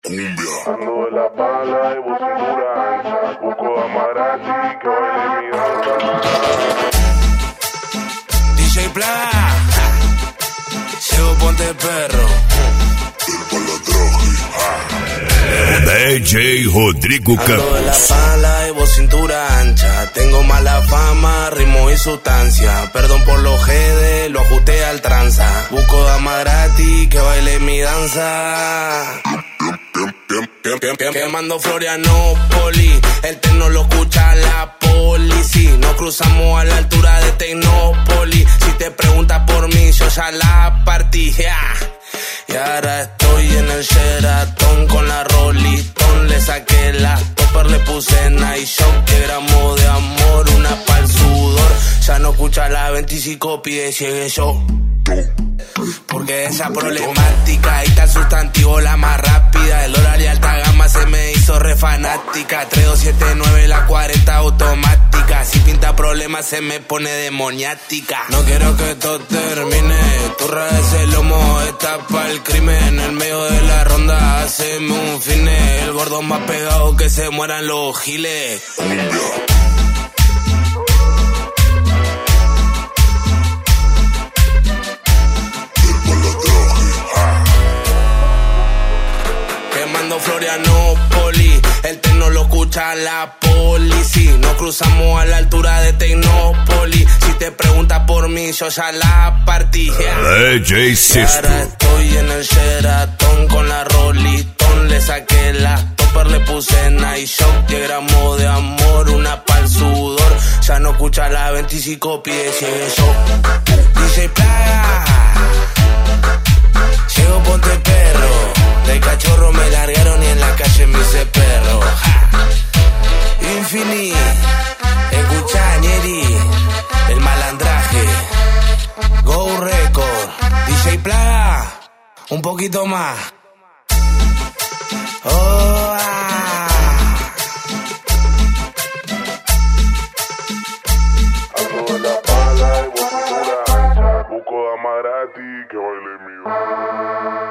Cumbia. Ando de la pala y vos cintura ancha. Busco dama gratis que baile mi danza. DJ Plaga, llevo ponte perro. DJ Rodrigo Ando de la Campos. pala y vos cintura ancha. Tengo mala fama, ritmo y sustancia. Perdón por los GD, lo ajusté al tranza. Busco dama gratis que baile mi danza. Quemando Florianópolis, el tecno lo escucha la poli. Si nos cruzamos a la altura de Tecnópolis, si te preguntas por mí, yo ya la partí. Yeah. Y ahora estoy en el Sheraton con la Rolling Stone. Le saqué las topper, le puse Night Shock. Que gramo de amor, una pa'l sudor. Ya no escucha la 25, pide llegue yo. Porque esa problemática, y tal sustantivo la más rápida. El horario alta gama se me hizo re fanática. 3279 la 40 automática. Si pinta problemas se me pone demoniática. No quiero que esto termine. Turra ese lomo está pa'l crimen. En el medio de la ronda haceme un fine. El gordo más pegado que se mueran los giles. Florianópolis, el tecno lo escucha la poli. Si nos cruzamos a la altura de Tecnópolis, si te preguntas por mí, yo ya la partí. DJ Sisto. Ahora estoy en el Sheraton con la Rolling Stone. Le saqué las topper, le puse Night Shock. 10 gramos de amor, una pa'l sudor. Ya no escucha la 25, pide llegue yo. DJ Plaga, llego ponte perro. De cachorro me largaron y en la calle me hice perro. Infini, escucha Ñeri, el malandraje. Go Record, DJ Plaga, un poquito más. Oh, Ando de la pala y vos cintura ancha. Busco dama gratis que baile mi danza.